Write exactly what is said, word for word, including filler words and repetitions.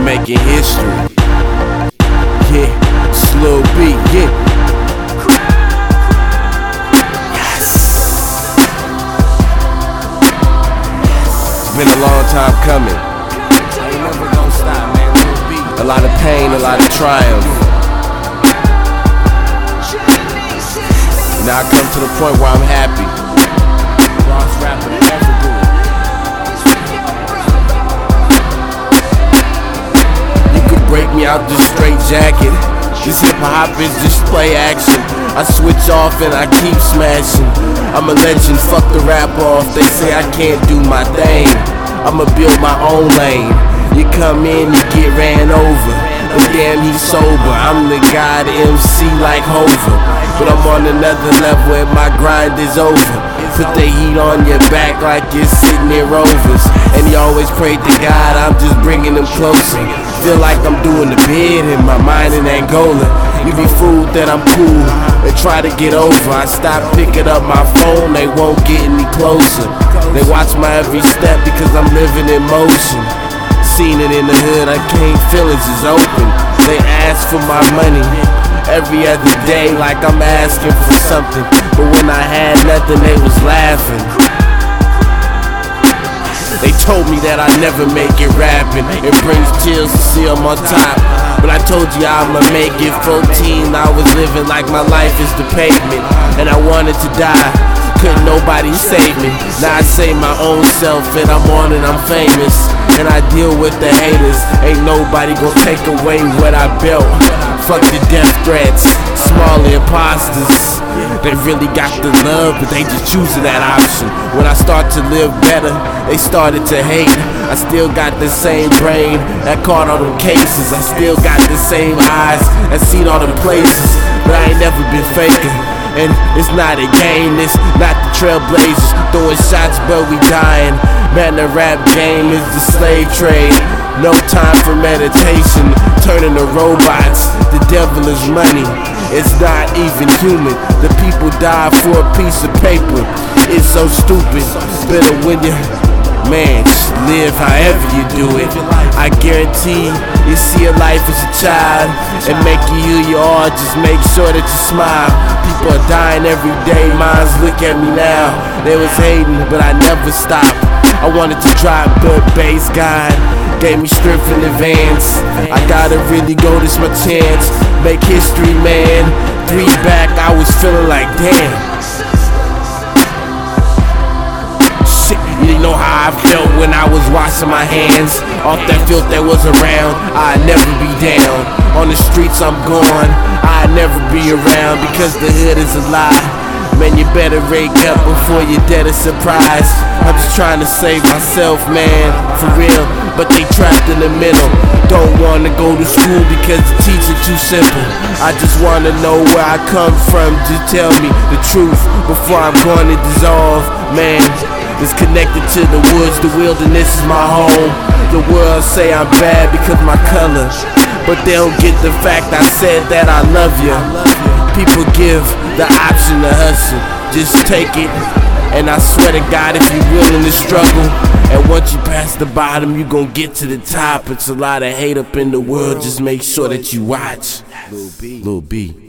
making history. Yeah, it's Lil B, yeah. Yes. It's been a long time coming. I ain't never gonna stop, man. Lil B. A lot of pain, a lot of triumph. Now I come to the point where I'm happy. Rawest rapper to ever do it. You could break me out this straight jacket. This hip hop is display action. I switch off and I keep smashing. I'm a legend, fuck the rap off. They say I can't do my thing. I'ma build my own lane. You come in, you get ran over. But damn, he's sober. I'm the guy, the M C like Hover. But I'm on another level and my grind is over. Put the heat on your back like you're sitting in Rovers. And he always prayed to God, I'm just bringing him closer. Feel like I'm doing the bid in my mind in Angola. You be fooled that I'm cool and try to get over. I stop picking up my phone, they won't get any closer. They watch my every step because I'm living in motion. Seen it in the hood, I can't feelings is open. They ask for my money every other day like I'm asking for something. But when I had nothing, they was laughing. They told me that I never make it rapping. It brings tears to see I'm on top. But I told you I'ma make it. Fourteen, I was living like my life is the pavement. And I wanted to die, couldn't nobody save me. Now I save my own self and I'm on and I'm famous. And I deal with the haters. Ain't nobody gon' take away what I built. Fuck the death threats, small imposters. They really got the love, but they just choosing that option. When I start to live better, they started to hate. I still got the same brain that caught all them cases. I still got the same eyes that seen all them places. But I ain't never been faking. And it's not a game, it's not the Trailblazers throwing shots but we dying. Man, the rap game is the slave trade. No time for meditation, turning to robots. The devil is money, it's not even human. The people die for a piece of paper. It's so stupid, better when you, man, just live however you do it. I guarantee you see your life as a child and make you who you are, just make sure that you smile. People are dying every day, minds look at me now. They was hating, but I never stopped. I wanted to drop, but bass God gave me strength in advance. I gotta really go, this my chance. Make history, man. Three back, I was feeling like damn. Shit, you didn't know how I felt when I was washing my hands off that filth that was around. I'd never be down. On the streets I'm gone, I'd never be around because the hood is a lie. Man, you better wake up before you're dead of surprise. I'm just trying to save myself, man, for real. But they trapped in the middle. Don't wanna go to school because the teacher too simple. I just wanna know where I come from. Just tell me the truth before I'm going to dissolve. Man, it's connected to the woods, the wilderness is my home. The world say I'm bad because my color, but they don't get the fact I said that I love you. People give the option to hustle, just take it. And I swear to God, if you're willing to struggle, and once you pass the bottom, you gon' get to the top. It's a lot of hate up in the world, just make sure that you watch. Lil B. Lil B.